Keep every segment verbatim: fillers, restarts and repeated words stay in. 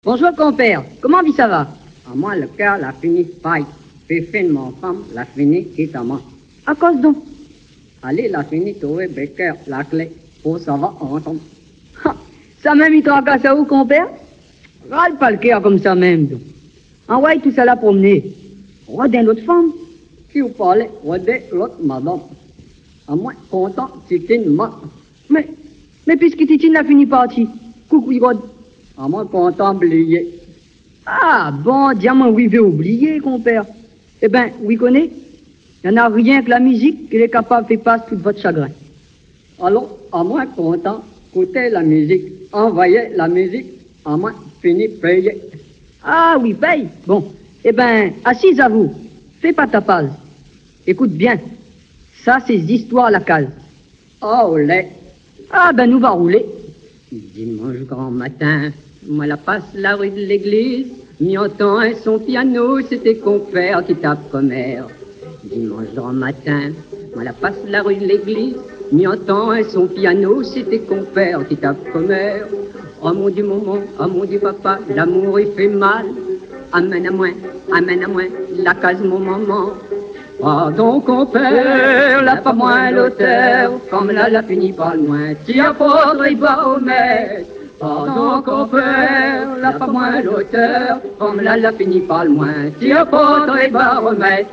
Bonjour, compère. Comment vit ça va? À moi, le cœur l'a fini fight. Fifine, mon femme, l'a fini quitte à moi. À cause donc. Allez, l'a fini trouver Becker, la clé, pour savoir ensemble. Ha, ça même, il tracasse à où, compère? Râle pas le cœur comme ça même, donc. Envoie tout ça là promener. Redin l'autre femme. Qui vous parlait, redé l'autre madame. À moi, content, c'était une ma. Mais, mais puisque Titine a fini parti. Coucou, Rod. À moi, content, oublié. Ah, bon, diamant, oui, veut oublier, compère. Eh ben, oui, connaît. Il n'y en a rien que la musique qui est capable de faire passer tout votre chagrin. Alors, à moi, content, écoutez la musique, envoyez la musique, à moi, fini, payé. Ah oui, paye. Bon, eh ben, assise à vous. Fais pas ta page. Écoute bien. Ça, c'est histoires à la case. Ah, oh, olé. Ah, ben, nous va rouler. Dimanche grand matin, moi la passe la rue de l'église, m'y entend un son piano, c'était compère qui tape commère. Dimanche grand matin, moi la passe la rue de l'église, m'y entend un son piano, c'était compère qui tape commère. Oh mon Dieu maman, oh mon Dieu papa, l'amour il fait mal. Amène à moi, amène à moi, la case mon maman. Pardon compère, la pas moins l'auteur, comme là la finit pas loin, t'y apportes et bas au maître. Pardon compère, la pas moins l'auteur, comme là la finit pas loin, t'y apportes et bas au maître.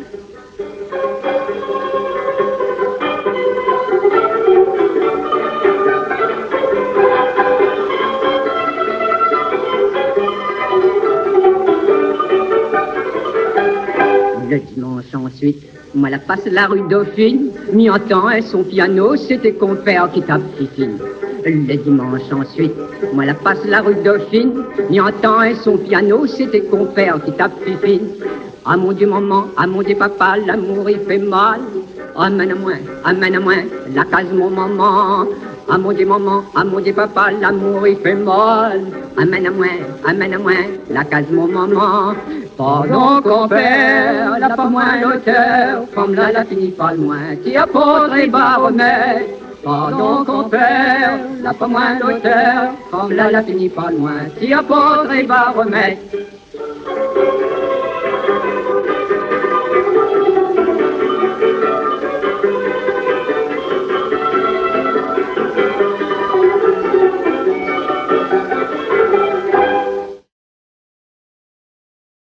Le dimanche ensuite, moi la passe la rue Dauphine, m'y entend un son piano, c'était compère qui tape fifine. Le dimanche ensuite, moi la passe la rue Dauphine, m'y entend un son piano, c'était compère qui tape fifine. Ah mon Dieu maman, ah mon Dieu papa, l'amour il fait mal. Amène à moi, amène à moi, la case mon maman. Ah mon Dieu maman, ah mon Dieu papa, l'amour il fait mal. Amène à moi, amène à moi, la case mon maman. Pardon compère, la pas moins l'auteur, comme là la finit pas loin, qui apporte et bas remède. Pardon compère, la pas moins l'auteur, comme là la finit pas loin, qui apporte et bas remède.